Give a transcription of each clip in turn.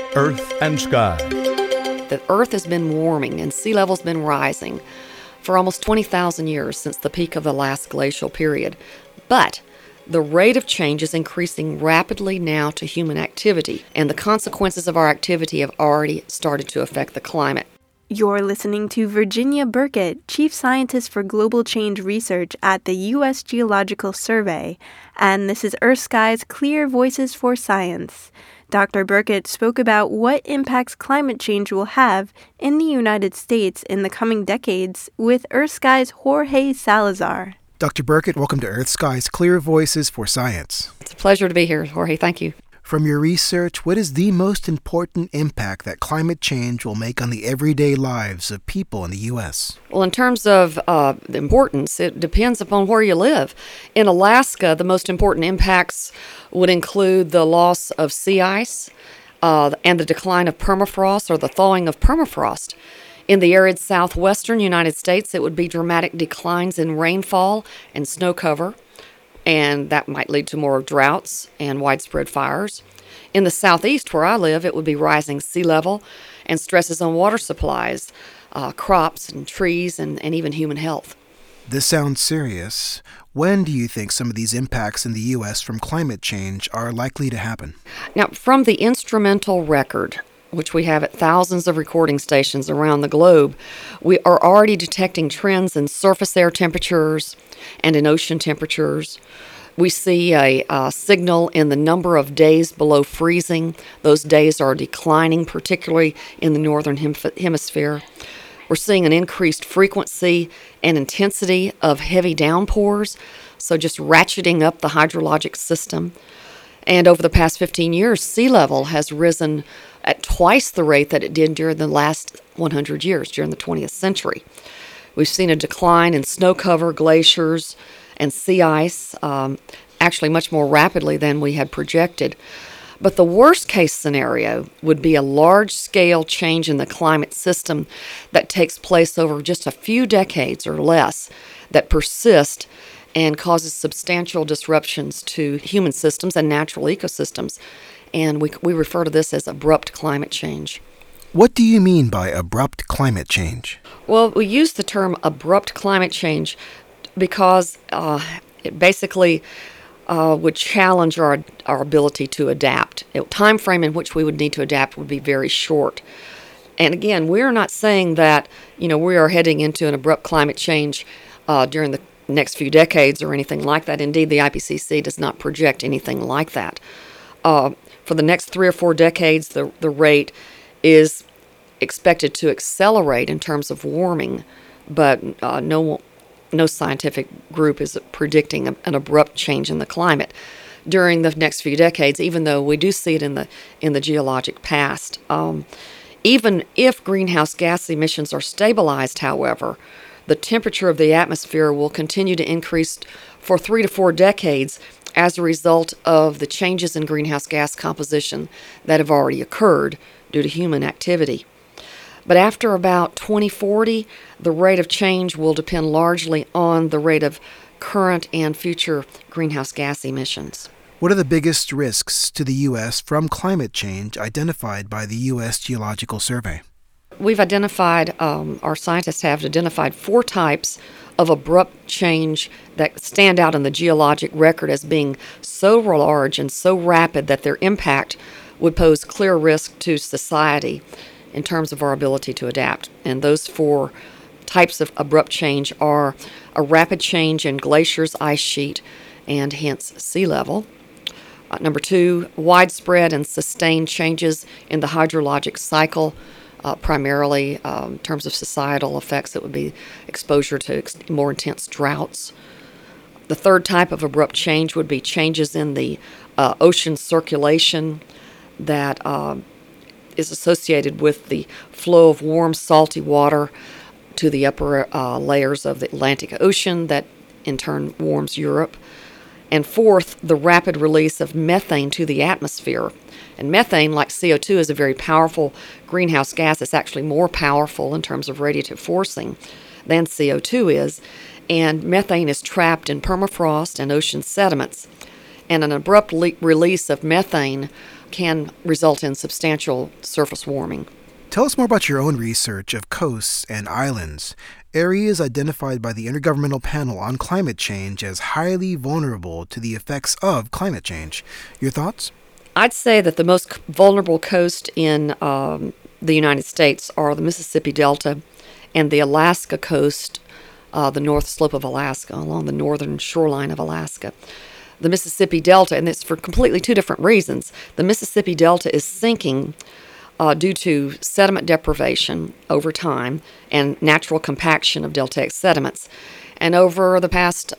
Earth and Sky. The Earth has been warming and sea level's been rising for almost 20,000 years since the peak of the last glacial period. But the rate of change is increasing rapidly now to human activity, and the consequences of our activity have already started to affect the climate. You're listening to Virginia Burkett, Chief Scientist for Global Change Research at the U.S. Geological Survey, and this is Earth Sky's Clear Voices for Science. Dr. Burkett spoke about what impacts climate change will have in the United States in the coming decades with Earth Sky's Jorge Salazar. Dr. Burkett, welcome to Earth Sky's Clear Voices for Science. It's a pleasure to be here, Jorge. Thank you. From your research, what is the most important impact that climate change will make on the everyday lives of people in the U.S.? Well, in terms of the importance, it depends upon where you live. In Alaska, the most important impacts would include the loss of sea ice and the decline of permafrost or the thawing of permafrost. In the arid southwestern United States, it would be dramatic declines in rainfall and snow cover, and that might lead to more droughts and widespread fires. In the southeast, where I live, it would be rising sea level and stresses on water supplies, crops and trees, and even human health. This sounds serious. When do you think some of these impacts in the U.S. from climate change are likely to happen? Now, from the instrumental record, which we have at thousands of recording stations around the globe, we are already detecting trends in surface air temperatures and in ocean temperatures. We see a signal in the number of days below freezing. Those days are declining, particularly in the northern hemisphere. We're seeing an increased frequency and intensity of heavy downpours, so just ratcheting up the hydrologic system. And over the past 15 years, sea level has risen at twice the rate that it did during the last 100 years, during the 20th century. We've seen a decline in snow cover, glaciers, and sea ice, actually much more rapidly than we had projected. But the worst-case scenario would be a large-scale change in the climate system that takes place over just a few decades or less that persist and causes substantial disruptions to human systems and natural ecosystems. And we refer to this as abrupt climate change. What do you mean by abrupt climate change? Well, we use the term abrupt climate change because it basically would challenge our ability to adapt. The time frame in which we would need to adapt would be very short. And again, we're not saying that we are heading into an abrupt climate change during the next few decades or anything like that. Indeed, the IPCC does not project anything like that. For the next 3 or 4 decades, the rate is expected to accelerate in terms of warming, but no scientific group is predicting an abrupt change in the climate during the next few decades, even though we do see it in the geologic past. Even if greenhouse gas emissions are stabilized, however, the temperature of the atmosphere will continue to increase for 3 to 4 decades as a result of the changes in greenhouse gas composition that have already occurred due to human activity. But after about 2040, the rate of change will depend largely on the rate of current and future greenhouse gas emissions. What are the biggest risks to the U.S. from climate change identified by the U.S. Geological Survey? We've identified, our scientists have identified 4 types of abrupt change that stand out in the geologic record as being so large and so rapid that their impact would pose clear risk to society in terms of our ability to adapt. And those 4 types of abrupt change are a rapid change in glaciers, ice sheet, and hence sea level. Number 2, widespread and sustained changes in the hydrologic cycle, primarily in terms of societal effects. It would be exposure to more intense droughts. The 3rd type of abrupt change would be changes in the ocean circulation that is associated with the flow of warm, salty water to the upper layers of the Atlantic Ocean that in turn warms Europe. And 4th, the rapid release of methane to the atmosphere. And methane, like CO2, is a very powerful greenhouse gas. It's actually more powerful in terms of radiative forcing than CO2 is. And methane is trapped in permafrost and ocean sediments. And an abrupt release of methane can result in substantial surface warming. Tell us more about your own research of coasts and islands, areas identified by the Intergovernmental Panel on Climate Change as highly vulnerable to the effects of climate change. Your thoughts? I'd say that the most vulnerable coast in the United States are the Mississippi Delta and the Alaska coast, the North Slope of Alaska, along the northern shoreline of Alaska. The Mississippi Delta, and it's for completely two different reasons. The Mississippi Delta is sinking due to sediment deprivation over time and natural compaction of deltaic sediments. And over the past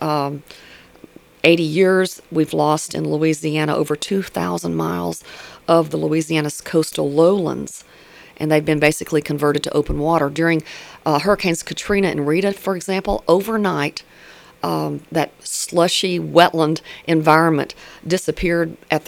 80 years, we've lost in Louisiana over 2,000 miles of the Louisiana's coastal lowlands, and they've been basically converted to open water. During Hurricanes Katrina and Rita, for example, overnight, that slushy wetland environment disappeared at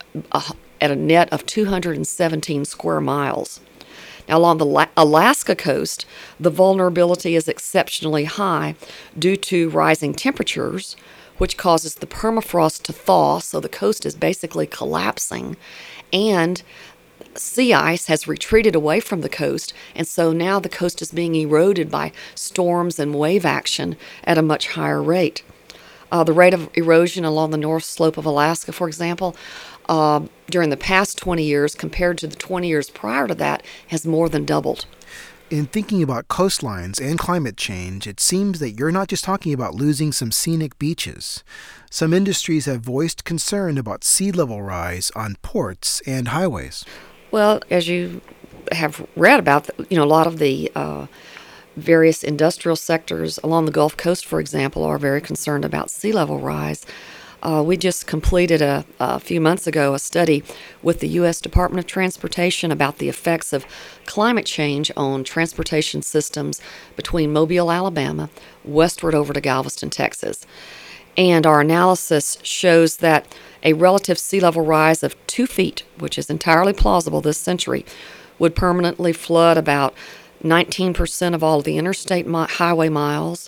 a net of 217 square miles. Now, along the Alaska coast, the vulnerability is exceptionally high due to rising temperatures, which causes the permafrost to thaw, so the coast is basically collapsing, and sea ice has retreated away from the coast, and so now the coast is being eroded by storms and wave action at a much higher rate. The rate of erosion along the north slope of Alaska, for example, during the past 20 years compared to the 20 years prior to that has more than doubled. In thinking about coastlines and climate change, it seems that you're not just talking about losing some scenic beaches. Some industries have voiced concern about sea level rise on ports and highways. Well, as you have read about, a lot of the various industrial sectors along the Gulf Coast, for example, are very concerned about sea level rise. We just completed a few months ago a study with the U.S. Department of Transportation about the effects of climate change on transportation systems between Mobile, Alabama, westward over to Galveston, Texas. And our analysis shows that a relative sea level rise of 2 feet, which is entirely plausible this century, would permanently flood about 19% of all of the interstate highway miles,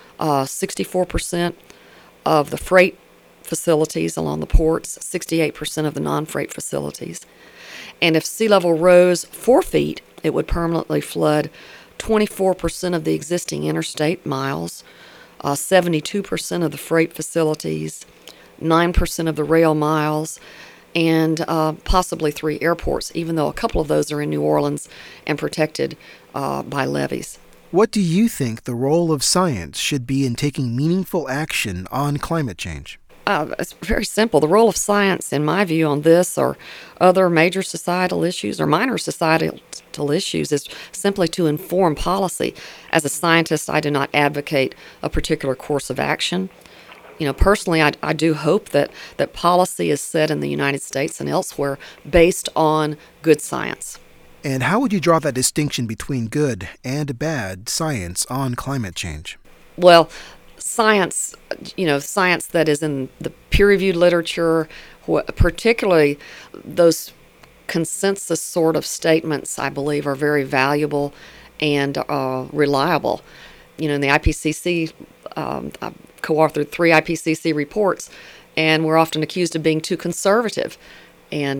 64% of the freight facilities along the ports, 68% of the non-freight facilities. And if sea level rose 4 feet, it would permanently flood 24% of the existing interstate miles, 72% of the freight facilities, 9% of the rail miles, and possibly 3 airports, even though a couple of those are in New Orleans and protected by levees. What do you think the role of science should be in taking meaningful action on climate change? It's very simple. The role of science, in my view, on this or other major societal issues or minor societal issues is simply to inform policy. As a scientist, I do not advocate a particular course of action. Personally, I do hope that policy is set in the United States and elsewhere based on good science. And how would you draw that distinction between good and bad science on climate change? Well, science that is in the peer-reviewed literature, particularly those consensus sort of statements, I believe, are very valuable and reliable. In the IPCC, I've co-authored 3 IPCC reports, and we're often accused of being too conservative, and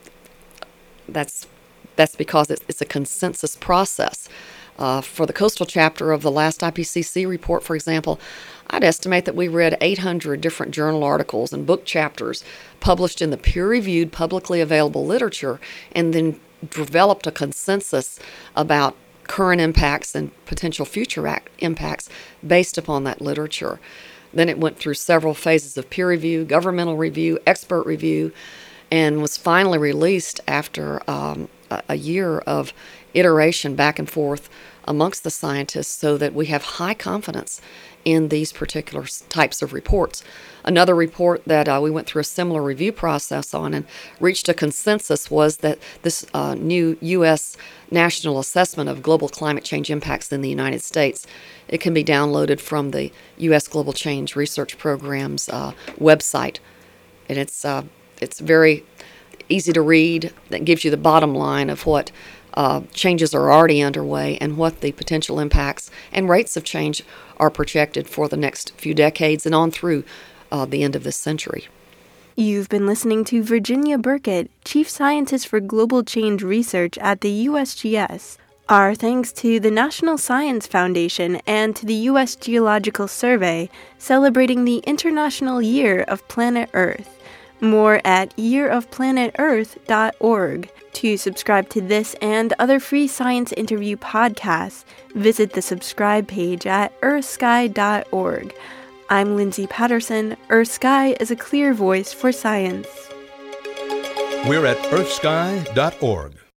that's because it's a consensus process. For the coastal chapter of the last IPCC report, for example, I'd estimate that we read 800 different journal articles and book chapters published in the peer-reviewed, publicly available literature, and then developed a consensus about current impacts and potential future impacts based upon that literature. Then it went through several phases of peer review, governmental review, expert review, and was finally released after a year of iteration back and forth amongst the scientists so that we have high confidence in these particular types of reports. Another report that we went through a similar review process on and reached a consensus was that this new U.S. National Assessment of Global Climate Change Impacts in the United States, it can be downloaded from the U.S. Global Change Research Program's website. And it's very easy to read. That gives you the bottom line of what changes are already underway and what the potential impacts and rates of change are projected for the next few decades and on through the end of this century. You've been listening to Virginia Burkett, Chief Scientist for Global Change Research at the USGS. Our thanks to the National Science Foundation and to the U.S. Geological Survey, celebrating the International Year of Planet Earth. More at yearofplanetearth.org. To subscribe to this and other free science interview podcasts, visit the subscribe page at earthsky.org. I'm Lindsay Patterson. EarthSky is a clear voice for science. We're at earthsky.org.